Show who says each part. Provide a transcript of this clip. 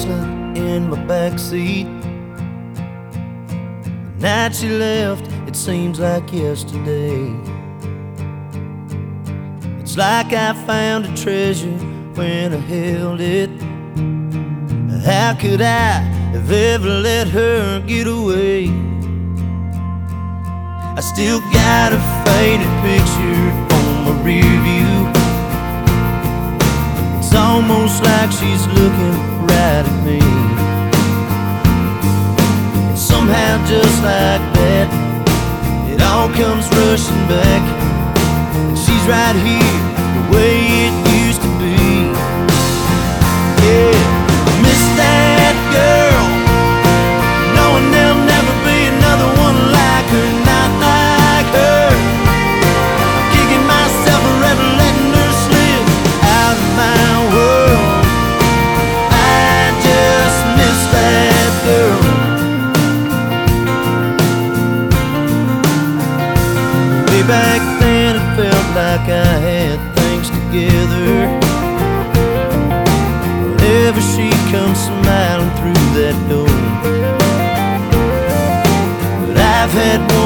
Speaker 1: bracelet in my backseat. The night she left, it seems like yesterday. It's like I found a treasure when I held it. How could I have ever let her get away? I still got a faded picture on my rear view. It's almost like she's looking right at me. And somehow just like that, it all comes rushing back. And she's right here, the way it used to be. Yeah, miss that girl, knowing there'll never be another one like her, not like her. I'm kicking myself for ever letting her slip out of my world. I just miss that girl. Way back then it felt like I had things together. Whenever she comes smiling through that door. But I've had